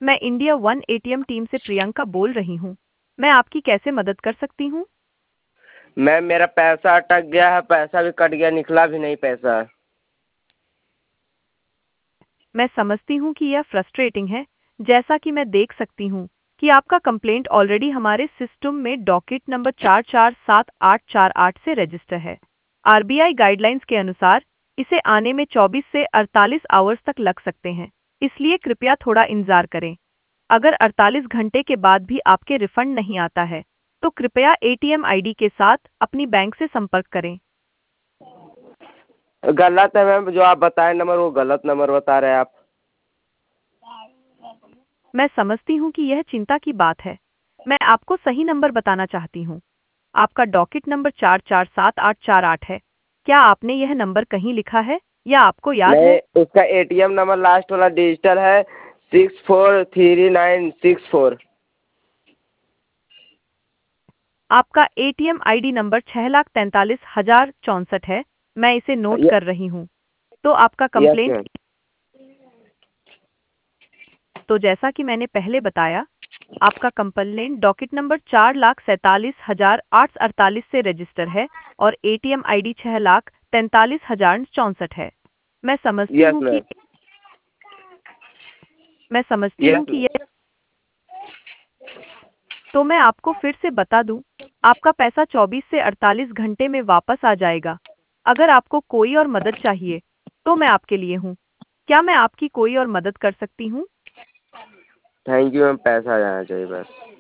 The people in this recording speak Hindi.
मैं इंडिया वन एटीएम टीम से प्रियंका बोल रही हूँ। मैं आपकी कैसे मदद कर सकती हूँ? मैम मेरा पैसा अटक गया है, पैसा भी कट गया, निकला भी नहीं पैसा। मैं समझती हूँ कि यह फ्रस्ट्रेटिंग है। जैसा कि मैं देख सकती हूँ कि आपका कंप्लेंट ऑलरेडी हमारे सिस्टम में डॉकेट नंबर 447848 से रजिस्टर है। आरबीआई गाइडलाइंस के अनुसार इसे आने में 24 से 48 आवर्स तक लग सकते हैं, इसलिए कृपया थोड़ा इंतजार करें। अगर 48 घंटे के बाद भी आपके रिफंड नहीं आता है, तो कृपया एटीएम आईडी के साथ अपनी बैंक से संपर्क करें। गलत है मैम, जो आप बताए नंबर वो गलत नंबर बता रहे हैं आप। मैं समझती हूँ कि यह चिंता की बात है। मैं आपको सही नंबर बताना चाहती हूँ। आपका डॉकेट नंबर 447848 है। क्या आपने यह नंबर कहीं लिखा है या आपको याद है? नहीं, उसका एटीएम नंबर लास्ट वाला डिजिटल है 643964। आपका एटीएम आईडी नंबर 6,43,064 है। मैं इसे नोट कर रही हूँ। तो आपका यस कंप्लेंट। मैम। तो जैसा कि मैंने पहले बताया, आपका कंप्लेंट डॉकेट नंबर 4,47,848 से रजिस्टर है और एटीएम आईडी 6,43,064 है। मैं समझती यस हूँ कि मैम। मैं समझती यस हूँ कि मैम। यह। तो मैं आपको फिर से बता दूं, आपका पैसा 24 से 48 घंटे में वापस आ जाएगा। अगर आपको कोई और मदद चाहिए, तो मैं आपके लिए हूँ। क्या मैं आपकी कोई और मदद कर सकती हूँ? थैंक यू मैम, पैसा आ जाना चाहिए बस।